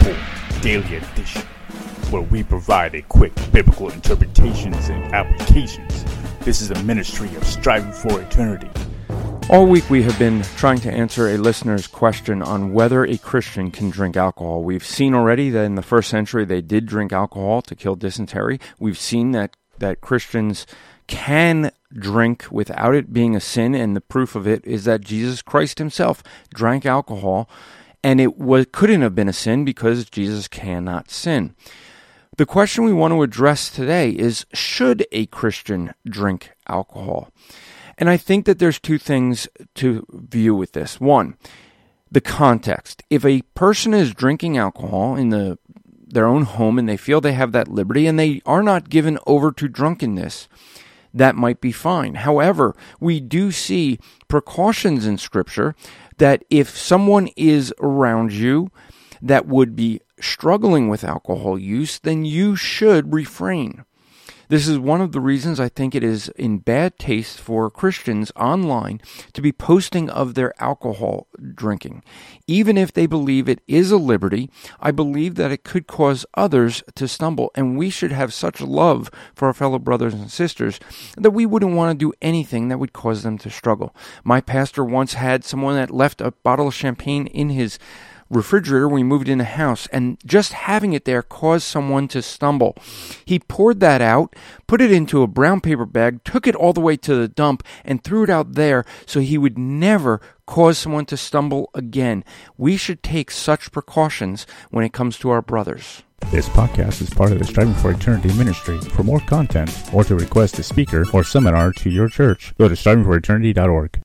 Report Daily Edition, where we provide a quick biblical interpretations and applications. This is a ministry of Striving for Eternity. All week we have been trying to answer a listener's question on whether a Christian can drink alcohol. We've seen already that in the first century they did drink alcohol to kill dysentery. We've seen that Christians can drink without it being a sin, and the proof of it is that Jesus Christ himself drank alcohol, and it couldn't have been a sin because Jesus cannot sin. The question we want to address today is, should a Christian drink alcohol? And I think that there's two things to view with this. One, the context. If a person is drinking alcohol in their own home and they feel they have that liberty and they are not given over to drunkenness, that might be fine. However, we do see precautions in Scripture that if someone is around you that would be struggling with alcohol use, then you should refrain. This is one of the reasons I think it is in bad taste for Christians online to be posting of their alcohol drinking. Even if they believe it is a liberty, I believe that it could cause others to stumble, and we should have such love for our fellow brothers and sisters that we wouldn't want to do anything that would cause them to struggle. My pastor once had someone that left a bottle of champagne in his refrigerator when we moved in the house, and just having it there caused someone to stumble. He poured that out, put it into a brown paper bag, took it all the way to the dump, and threw it out there so he would never cause someone to stumble again. We should take such precautions when it comes to our brothers. This podcast is part of the Striving for Eternity ministry. For more content, or to request a speaker or seminar to your church, go to strivingforeternity.org.